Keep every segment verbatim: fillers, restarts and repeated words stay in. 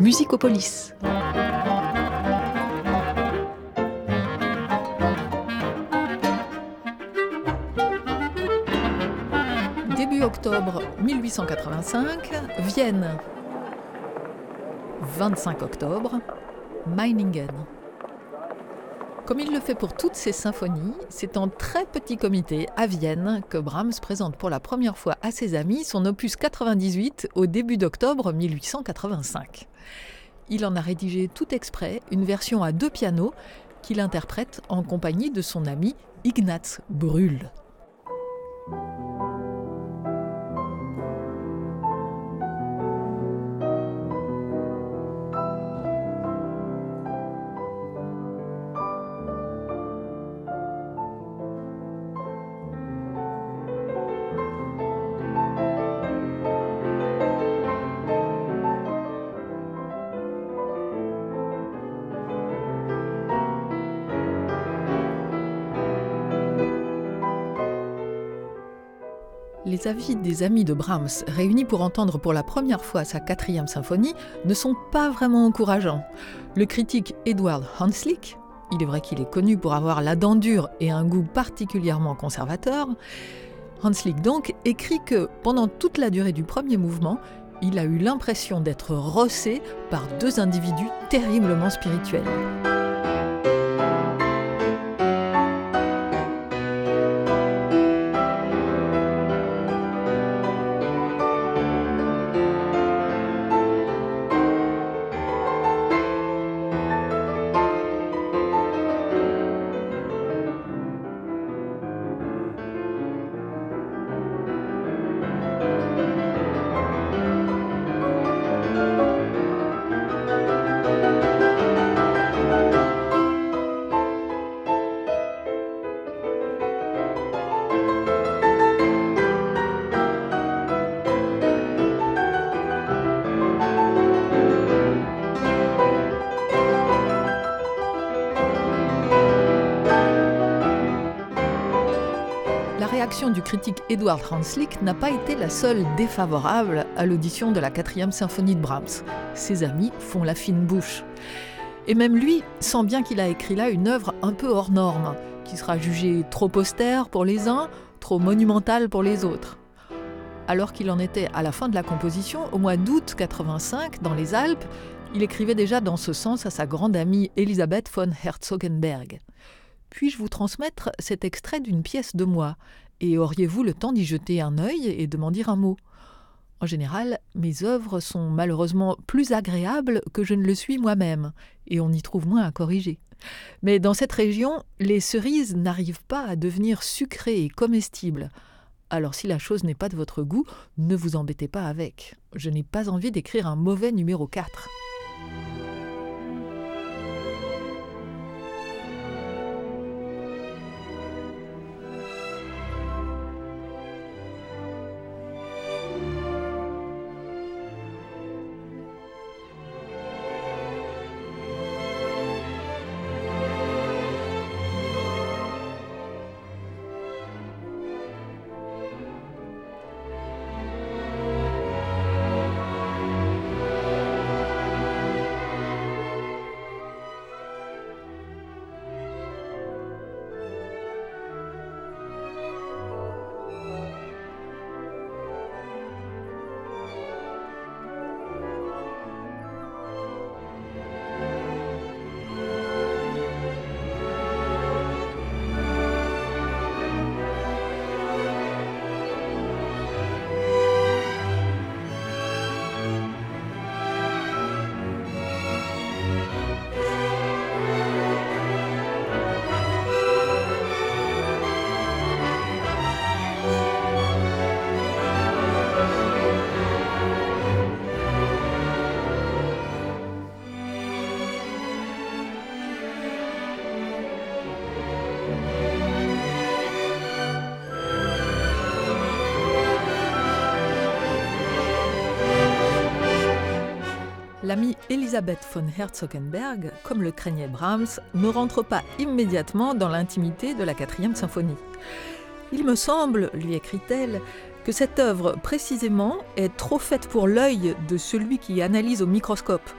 Musicopolis. Début octobre mille huit cent quatre-vingt-cinq, Vienne. vingt-cinq octobre, Meiningen. Comme il le fait pour toutes ses symphonies, c'est en très petit comité à Vienne que Brahms présente pour la première fois à ses amis son opus quatre-vingt-dix-huit au début d'octobre mille huit cent quatre-vingt-cinq. Il en a rédigé tout exprès une version à deux pianos qu'il interprète en compagnie de son ami Ignaz Brühl. Les avis des amis de Brahms, réunis pour entendre pour la première fois sa quatrième symphonie, ne sont pas vraiment encourageants. Le critique Eduard Hanslick, il est vrai qu'il est connu pour avoir la dent dure et un goût particulièrement conservateur, Hanslick donc écrit que pendant toute la durée du premier mouvement, il a eu l'impression d'être rossé par deux individus terriblement spirituels. La réaction du critique Eduard Hanslick n'a pas été la seule défavorable à l'audition de la quatrième symphonie de Brahms. Ses amis font la fine bouche. Et même lui sent bien qu'il a écrit là une œuvre un peu hors norme, qui sera jugée trop austère pour les uns, trop monumentale pour les autres. Alors qu'il en était à la fin de la composition, au mois d'août quatre-vingt-cinq, dans les Alpes, il écrivait déjà dans ce sens à sa grande amie Elisabeth von Herzogenberg. Puis-je vous transmettre cet extrait d'une pièce de moi, et auriez-vous le temps d'y jeter un œil et de m'en dire un mot ? En général, mes œuvres sont malheureusement plus agréables que je ne le suis moi-même, et on y trouve moins à corriger. Mais dans cette région, les cerises n'arrivent pas à devenir sucrées et comestibles. Alors si la chose n'est pas de votre goût, ne vous embêtez pas avec. Je n'ai pas envie d'écrire un mauvais numéro quatre. L'amie Elisabeth von Herzogenberg, comme le craignait Brahms, ne rentre pas immédiatement dans l'intimité de la quatrième symphonie. Il me semble, lui écrit-elle, que cette œuvre, précisément, est trop faite pour l'œil de celui qui analyse au microscope.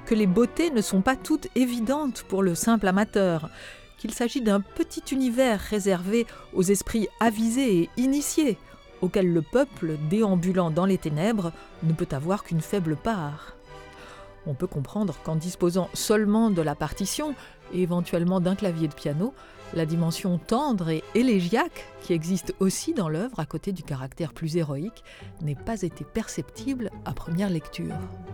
que les beautés ne sont pas toutes évidentes pour le simple amateur, qu'il s'agit d'un petit univers réservé aux esprits avisés et initiés, auquel le peuple, déambulant dans les ténèbres, ne peut avoir qu'une faible part. On peut comprendre qu'en disposant seulement de la partition, et éventuellement d'un clavier de piano, la dimension tendre et élégiaque, qui existe aussi dans l'œuvre à côté du caractère plus héroïque, n'ait pas été perceptible à première lecture.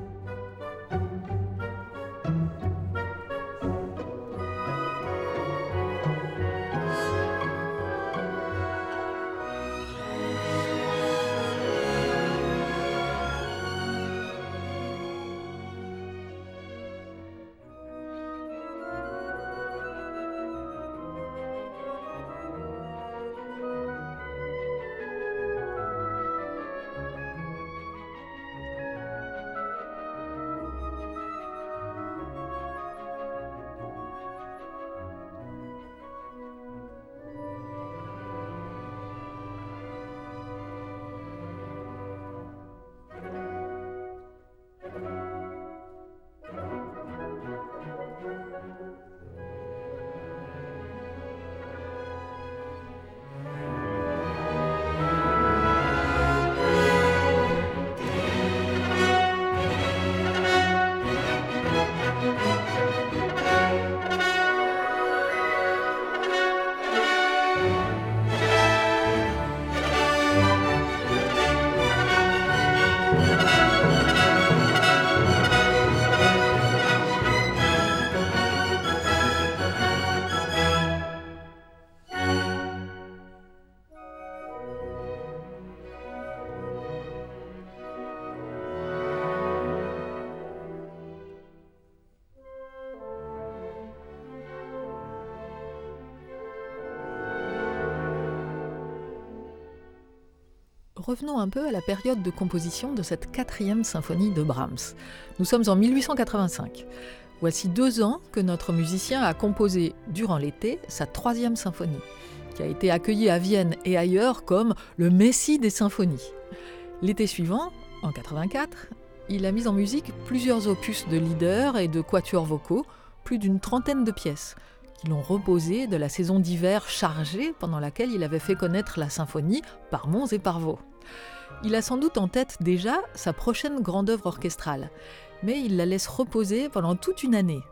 Revenons un peu à la période de composition de cette quatrième symphonie de Brahms. Nous sommes en mille huit cent quatre-vingt-cinq. Voici deux ans que notre musicien a composé, durant l'été, sa troisième symphonie, qui a été accueillie à Vienne et ailleurs comme le messie des symphonies. L'été suivant, en quatre-vingt-quatre, il a mis en musique plusieurs opus de lieder et de quatuors vocaux, plus d'une trentaine de pièces, qui l'ont reposé de la saison d'hiver chargée pendant laquelle il avait fait connaître la symphonie par monts et par vaux. Il a sans doute en tête déjà sa prochaine grande œuvre orchestrale, mais il la laisse reposer pendant toute une année.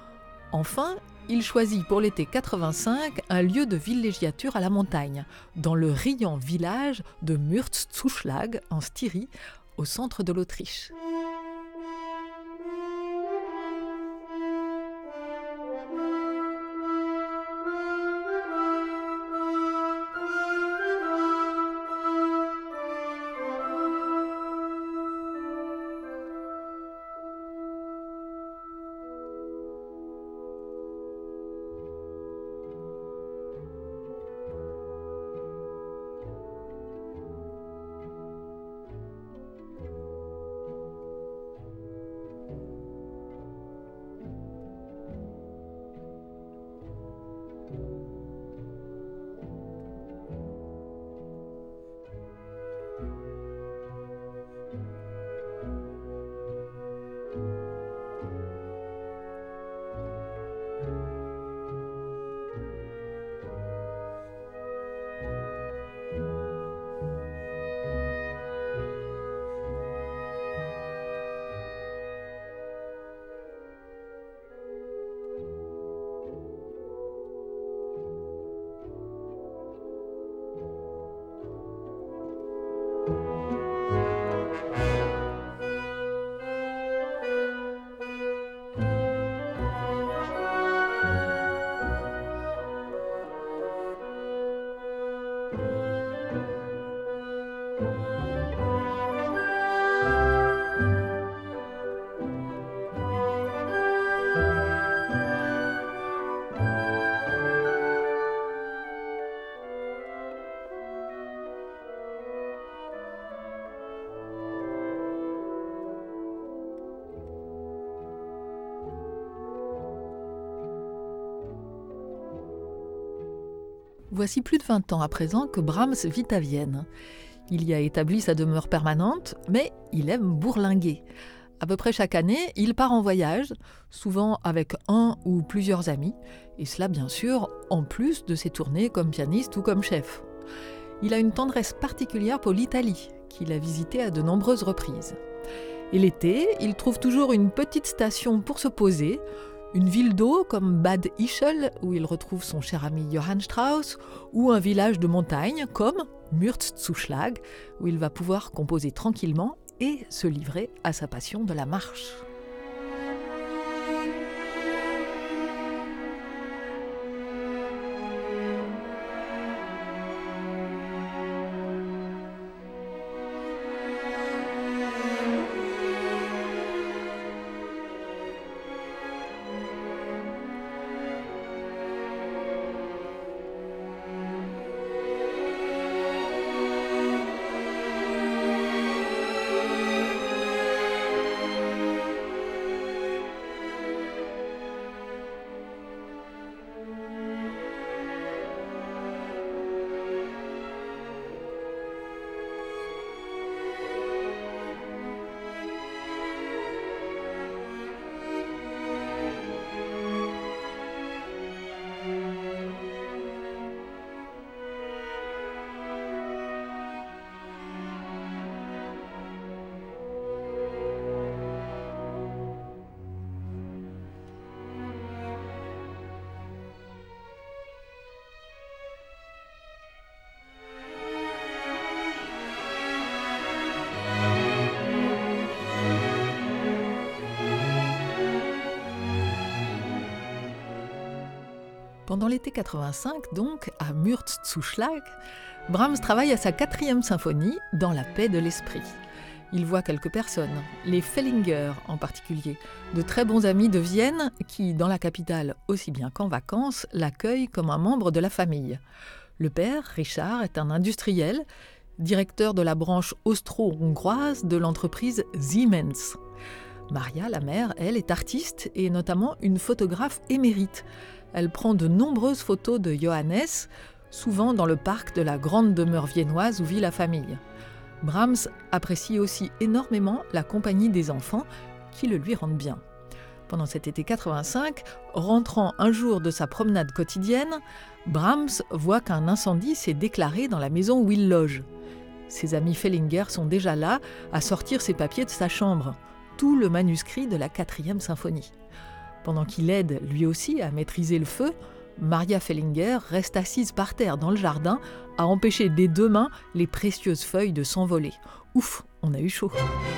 Enfin, il choisit pour l'été quatre-vingt-cinq un lieu de villégiature à la montagne, dans le riant village de Mürzzuschlag en Styrie, au centre de l'Autriche. Voici plus de vingt ans à présent que Brahms vit à Vienne. Il y a établi sa demeure permanente, mais il aime bourlinguer. À peu près chaque année, il part en voyage, souvent avec un ou plusieurs amis, et cela bien sûr en plus de ses tournées comme pianiste ou comme chef. Il a une tendresse particulière pour l'Italie, qu'il a visitée à de nombreuses reprises. Et l'été, il trouve toujours une petite station pour se poser, une ville d'eau comme Bad Ischl, où il retrouve son cher ami Johann Strauss, ou un village de montagne comme Mürzzuschlag, où il va pouvoir composer tranquillement et se livrer à sa passion de la marche. Pendant l'été quatre-vingt-cinq, donc, à Mürzzuschlag, Brahms travaille à sa quatrième symphonie dans la paix de l'esprit. Il voit quelques personnes, les Fellinger en particulier, de très bons amis de Vienne qui, dans la capitale aussi bien qu'en vacances, l'accueillent comme un membre de la famille. Le père, Richard, est un industriel, directeur de la branche austro-hongroise de l'entreprise Siemens. Maria, la mère, elle, est artiste et notamment une photographe émérite. Elle prend de nombreuses photos de Johannes, souvent dans le parc de la grande demeure viennoise où vit la famille. Brahms apprécie aussi énormément la compagnie des enfants qui le lui rendent bien. Pendant cet été quatre-vingt-cinq, rentrant un jour de sa promenade quotidienne, Brahms voit qu'un incendie s'est déclaré dans la maison où il loge. Ses amis Fellinger sont déjà là à sortir ses papiers de sa chambre, tout le manuscrit de la quatrième symphonie. Pendant qu'il aide lui aussi à maîtriser le feu, Maria Fellinger reste assise par terre dans le jardin à empêcher des deux mains les précieuses feuilles de s'envoler. Ouf, on a eu chaud.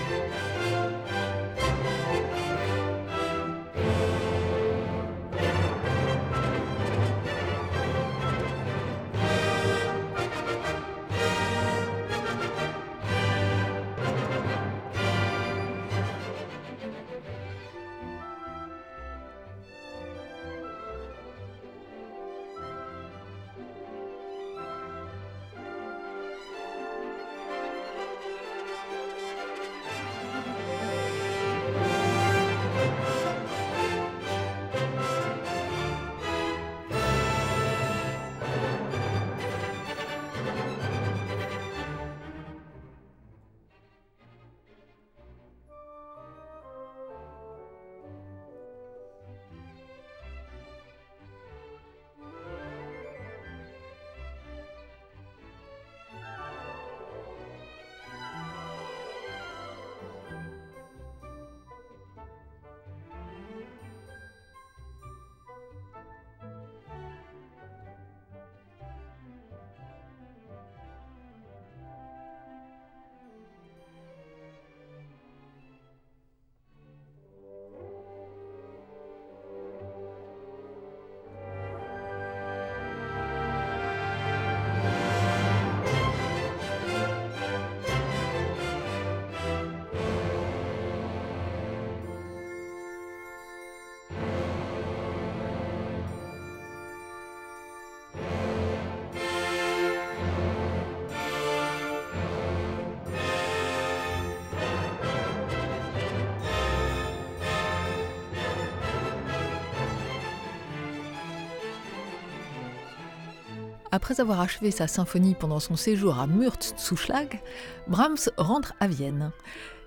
Après avoir achevé sa symphonie pendant son séjour à Mürzzuschlag, Brahms rentre à Vienne.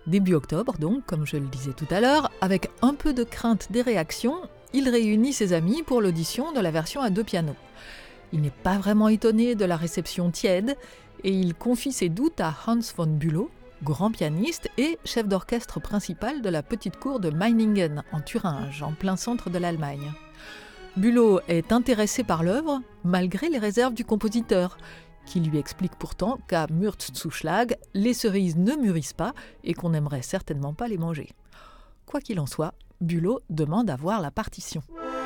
Début octobre, donc, comme je le disais tout à l'heure, avec un peu de crainte des réactions, il réunit ses amis pour l'audition de la version à deux pianos. Il n'est pas vraiment étonné de la réception tiède et il confie ses doutes à Hans von Bülow, grand pianiste et chef d'orchestre principal de la petite cour de Meiningen, en Thuringe, en plein centre de l'Allemagne. Bülow est intéressé par l'œuvre, malgré les réserves du compositeur, qui lui explique pourtant qu'à Mürzzuschlag, les cerises ne mûrissent pas et qu'on n'aimerait certainement pas les manger. Quoi qu'il en soit, Bülow demande à voir la partition.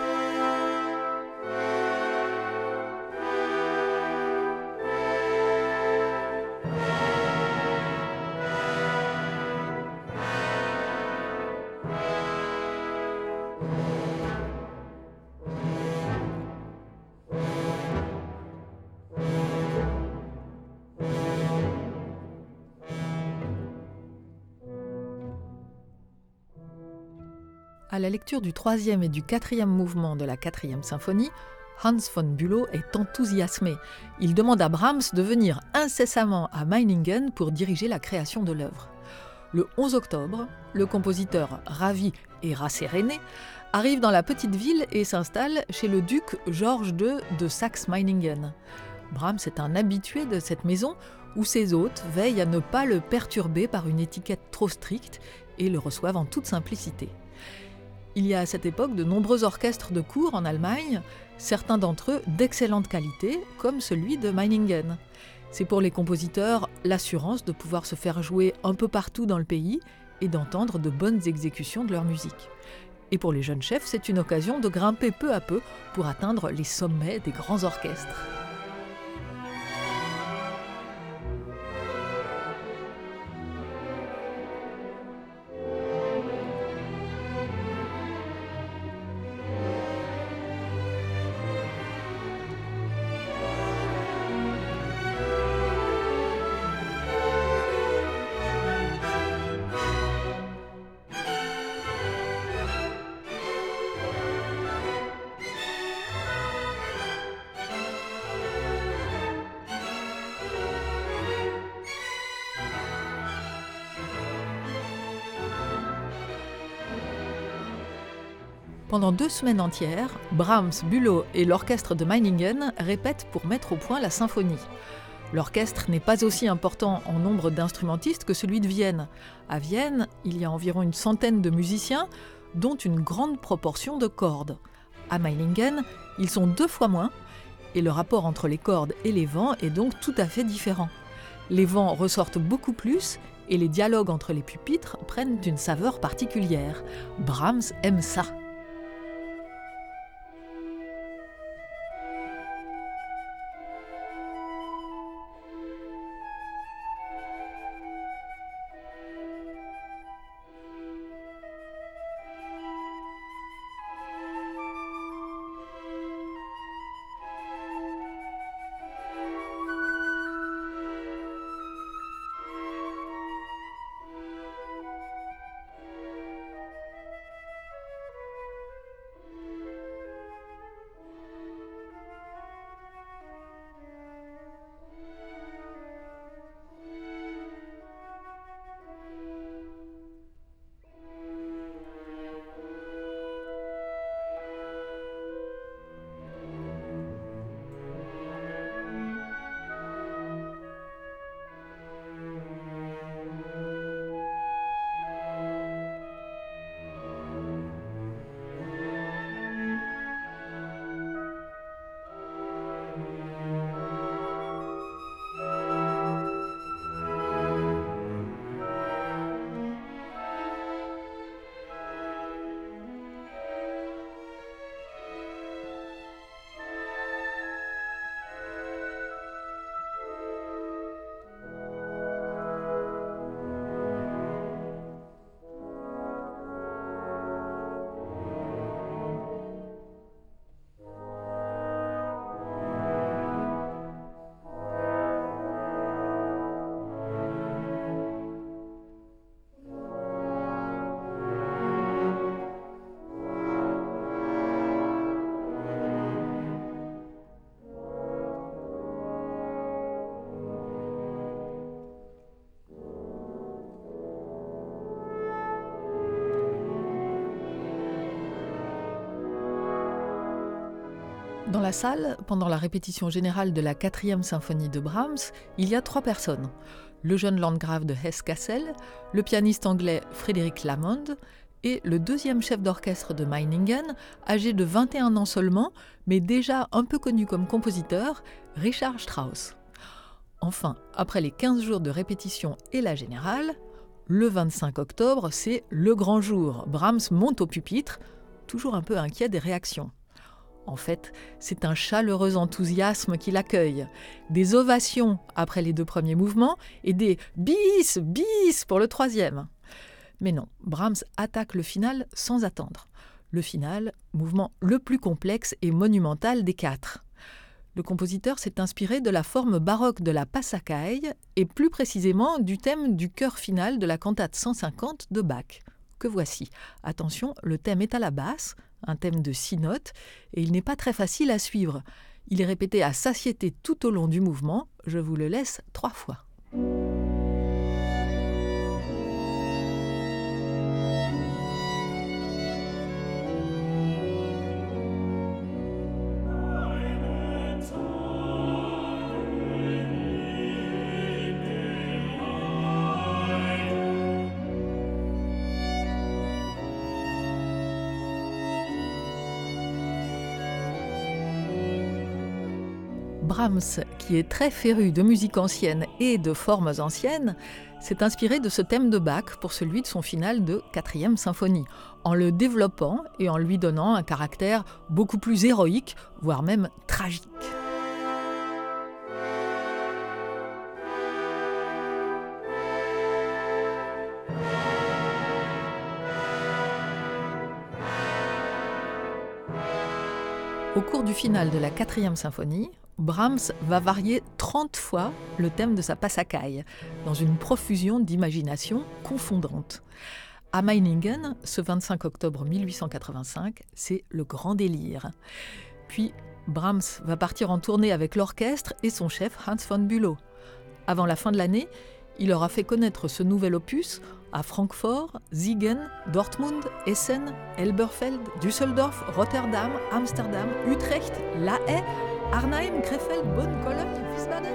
À la lecture du troisième et du quatrième mouvement de la quatrième symphonie, Hans von Bülow est enthousiasmé. Il demande à Brahms de venir incessamment à Meiningen pour diriger la création de l'œuvre. Le onze octobre, le compositeur, ravi et rasséréné, arrive dans la petite ville et s'installe chez le duc Georges deux de Saxe-Meiningen. Brahms est un habitué de cette maison où ses hôtes veillent à ne pas le perturber par une étiquette trop stricte et le reçoivent en toute simplicité. Il y a à cette époque de nombreux orchestres de cour en Allemagne, certains d'entre eux d'excellente qualité, comme celui de Meiningen. C'est pour les compositeurs l'assurance de pouvoir se faire jouer un peu partout dans le pays et d'entendre de bonnes exécutions de leur musique. Et pour les jeunes chefs, c'est une occasion de grimper peu à peu pour atteindre les sommets des grands orchestres. Pendant deux semaines entières, Brahms, Bülow et l'orchestre de Meiningen répètent pour mettre au point la symphonie. L'orchestre n'est pas aussi important en nombre d'instrumentistes que celui de Vienne. À Vienne, il y a environ une centaine de musiciens, dont une grande proportion de cordes. À Meiningen, ils sont deux fois moins, et le rapport entre les cordes et les vents est donc tout à fait différent. Les vents ressortent beaucoup plus, et les dialogues entre les pupitres prennent une saveur particulière. Brahms aime ça. Dans la salle, pendant la répétition générale de la quatrième symphonie de Brahms, il y a trois personnes. Le jeune landgrave de Hesse-Kassel, le pianiste anglais Frédéric Lambert et le deuxième chef d'orchestre de Meiningen, âgé de vingt et un ans seulement, mais déjà un peu connu comme compositeur, Richard Strauss. Enfin, après les quinze jours de répétition et la générale, le vingt-cinq octobre, c'est le grand jour. Brahms monte au pupitre, toujours un peu inquiet des réactions. En fait, c'est un chaleureux enthousiasme qui l'accueille. Des ovations après les deux premiers mouvements et des « bis, bis » pour le troisième. Mais non, Brahms attaque le final sans attendre. Le final, mouvement le plus complexe et monumental des quatre. Le compositeur s'est inspiré de la forme baroque de la Passacaglie et plus précisément du thème du chœur final de la cantate cent cinquante de Bach. Que voici. Attention, le thème est à la basse, un thème de six notes, et il n'est pas très facile à suivre. Il est répété à satiété tout au long du mouvement. Je vous le laisse trois fois. Brahms, qui est très féru de musique ancienne et de formes anciennes, s'est inspiré de ce thème de Bach pour celui de son final de quatrième symphonie, en le développant et en lui donnant un caractère beaucoup plus héroïque, voire même tragique. Au cours du final de la quatrième symphonie, Brahms va varier trente fois le thème de sa Passacaglie, dans une profusion d'imagination confondante. À Meiningen, ce vingt-cinq octobre mille huit cent quatre-vingt-cinq, c'est le grand délire. Puis Brahms va partir en tournée avec l'orchestre et son chef Hans von Bülow. Avant la fin de l'année, il aura fait connaître ce nouvel opus à Francfort, Siegen, Dortmund, Essen, Elberfeld, Düsseldorf, Rotterdam, Amsterdam, Utrecht, La Haye, Arnhem, Krefeld, Bonn, Cologne, Wiesbaden.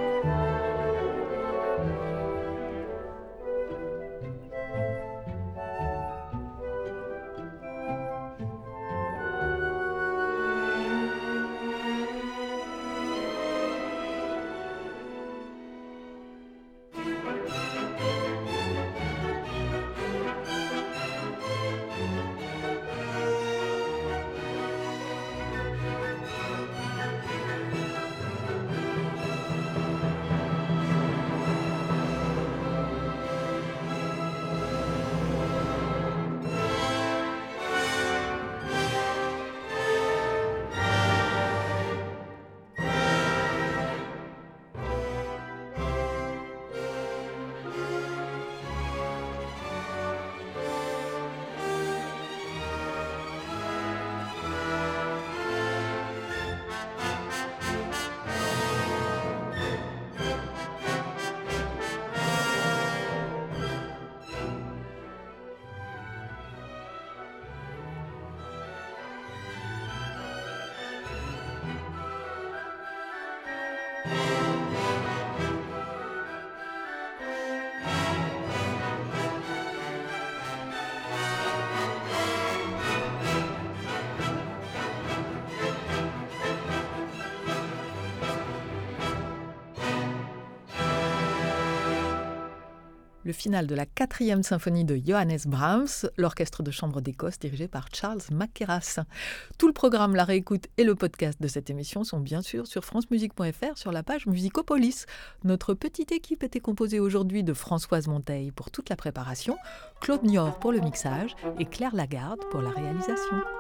Le final de la quatrième symphonie de Johannes Brahms, l'orchestre de chambre d'Écosse dirigé par Charles Mackerras. Tout le programme, la réécoute et le podcast de cette émission sont bien sûr sur francemusique point f r sur la page Musicopolis. Notre petite équipe était composée aujourd'hui de Françoise Monteil pour toute la préparation, Claude Niort pour le mixage et Claire Lagarde pour la réalisation.